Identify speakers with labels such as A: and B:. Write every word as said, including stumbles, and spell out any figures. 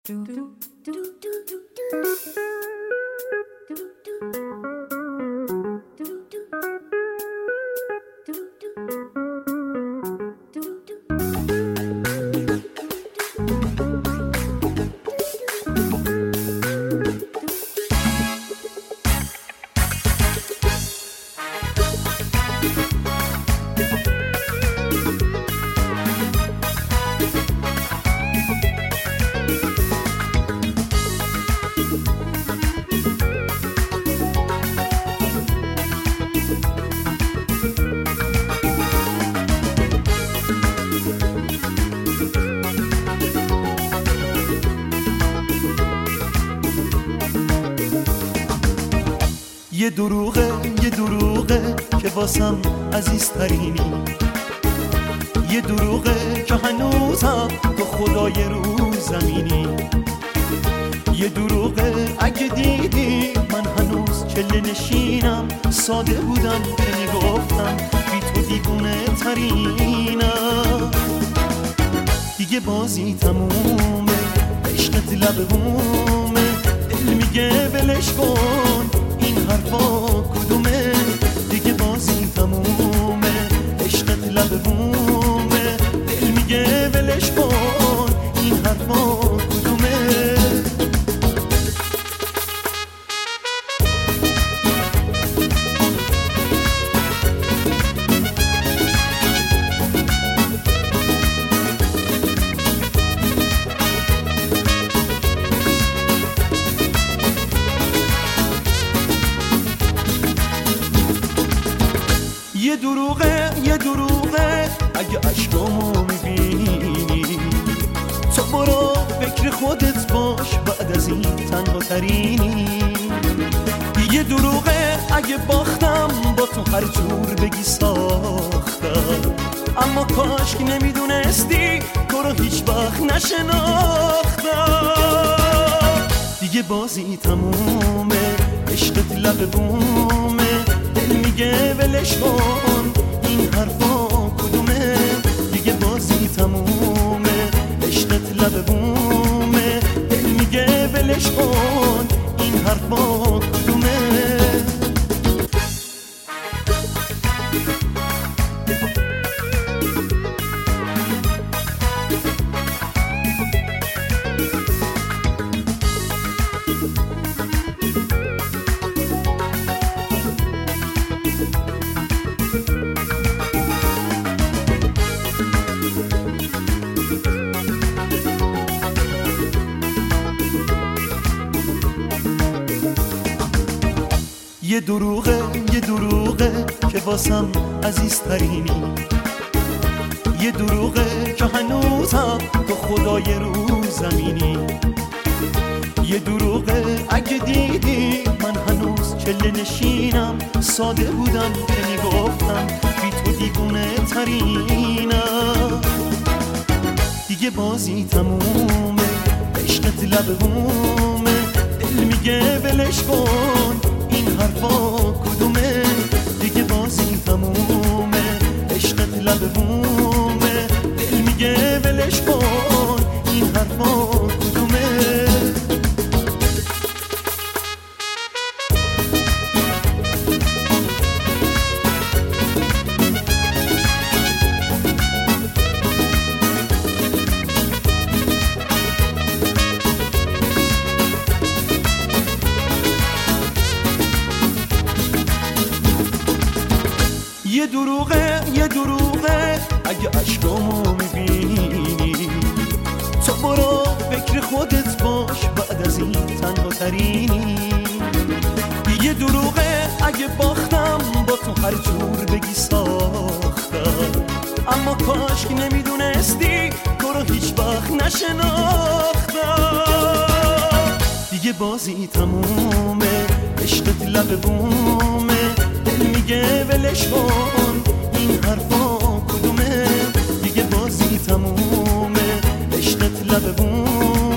A: یه دروغه یه دروغه که واسم عزیزترینی، یه دروغه که هنوزم تو خدای رو زمینی، یه دروغه اگه دیدی من هنوز چله نشینم، ساده بودم که میگفتم بی تو دیوونه ترینم. دیگه بازی تمومه، عشقت لب بومه، دل میگه ولش کن این حرفا کدومه. دیگه بازی تمومه، عشقت لب بومه، دل میگه ولش کن این حرفا کدومه. یه دروغه یه دروغه اگه عشقامو میبینی، تو برو فکر خودت باش بعد از این تنها ترینی. یه دروغه اگه باختم با تو هر جور بگی ساختم، اما کاش که نمیدونستی تو رو هیچ وقت نشناختم. دیگه بازی تمومه، عشقت لب بومه، دل میگه ولش کن این حرفا کدومه. دیگه بازی تمومه، عشقت لب بومه، دل میگه ولش کن این حرفا کدومه. یه دروغه یه دروغه که واسم عزیزترینی، یه دروغه که هنوزم تو خدای رو زمینی، یه دروغه اگه دیدی من هنوز چله نشینم، ساده بودم که میگفتم بی تو دیوونه ترینم. دیگه بازی تمومه، عشقت لب بومه، دل میگه ولش کن این حرفا کدومه. دیگه بازی تمومه، عشقت لب بومه، دل میگه ولش کن این حرفا کدومه. یه دروغه یه دروغه اگه عشقامو میبینی، تو برو فکر خودت باش بعد از این تنها ترینی. یه دروغه اگه باختم با تو هر جور بگی ساختم، اما کاش که نمیدونستی تو رو هیچ وقت نشناختم. دیگه بازی تمومه، عشقت لب بومه، دل میگه ولش کن این حرفا کدومه. دیگه بازی تمومه، عشقت لب بومه،